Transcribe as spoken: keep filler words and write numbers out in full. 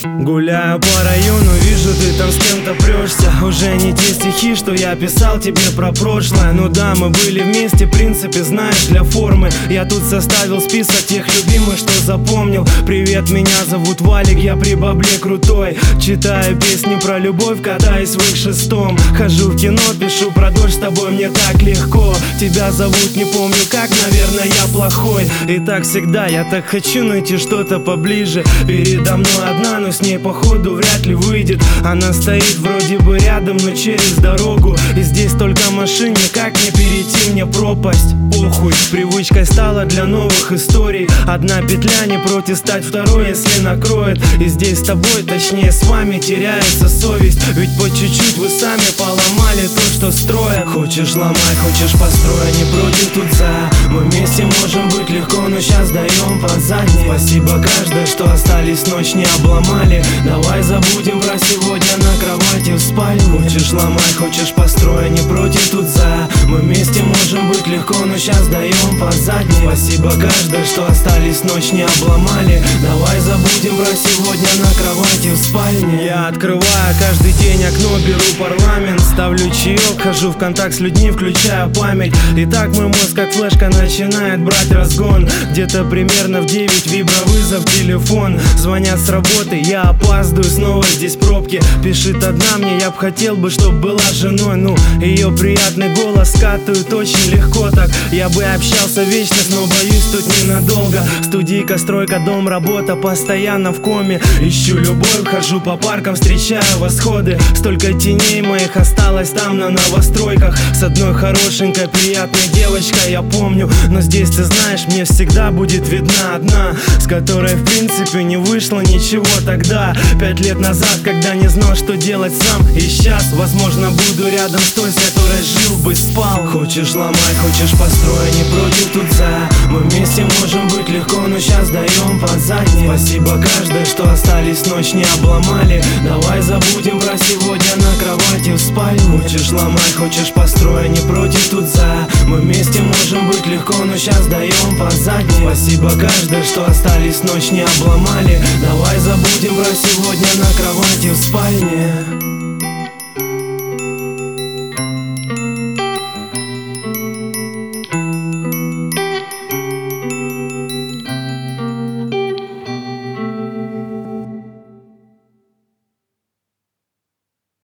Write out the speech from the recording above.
Гуляю по району, вижу, ты там с кем-то прешься. Уже не те стихи, что я писал тебе про прошлое. Ну да, мы были вместе, в принципе, знаешь, для формы. Я тут составил список тех любимых, что запомнил. Привет, меня зовут Валик, я при бабле крутой. Читаю песни про любовь, катаюсь в их шестом. Хожу в кино, пишу про дождь, с тобой мне так легко. Тебя зовут, не помню как, наверное, я плохой. И так всегда, я так хочу найти что-то поближе. Передо мной одна, но с ней походу вряд ли выйдет. Она стоит вроде бы рядом, но через дорогу. И здесь только машине, как не перейти мне пропасть. Похуй, привычкой стала для новых историй. Одна петля не против стать второй, если накроет. И здесь с тобой, точнее с вами, теряется совесть. Ведь по чуть-чуть вы сами поломали то, что строят. Хочешь ломай, хочешь построй, не против тут за. Мы вместе можем быть легко, но сейчас даем по задней. Спасибо каждой, что остались, ночь не обломали. Давай забудем про сегодня на кровати в спальне. Хочешь ломай, хочешь построй, не против тут за. Мы вместе можем быть легко, но сейчас даем по задней. Спасибо каждой, что остались, ночь не обломали. Давай забудем про сегодня на кровати в спальне. Я открываю каждый день окно, беру парламент, ставлю чаек, хожу в контакт с людьми, включаю память. И так мой мозг как флешка начинает брать разгон. Где-то примерно в девять вибровызов телефон. Звонят с работы, я опаздываю, снова здесь пробки. Пишет одна мне, я б хотел бы, чтоб была женой. Ну, ее приятный голос скатывает очень легко так. Я бы общался вечность, но боюсь тут ненадолго. Студийка, стройка, дом, работа, постоянно в коме. Ищу любовь, хожу по паркам, встречаю восходы. Столько теней моих осталось там на новостройках. С одной хорошенькой, приятной девочкой я помню. Но здесь, ты знаешь, мне всегда будет видна одна, с которой в принципе не вышло ничего тогда. Пять лет назад, когда не знал, что делать сам. И сейчас, возможно, буду рядом с той, с которой жил бы, спал. Хочешь ломай, хочешь построй, не против тут за. Мы вместе можем быть легко, но сейчас даем по задней. Спасибо каждой, что остались, ночь не обломали. Давай забудем про сегодня на кровати в спальне. Хочешь ломай, хочешь построй, не против тут за. Мы вместе можем быть легко, но сейчас даем по задней. Спасибо каждой, что остались, ночь не обломали. Давай забудем про сегодня на кровати в спальне.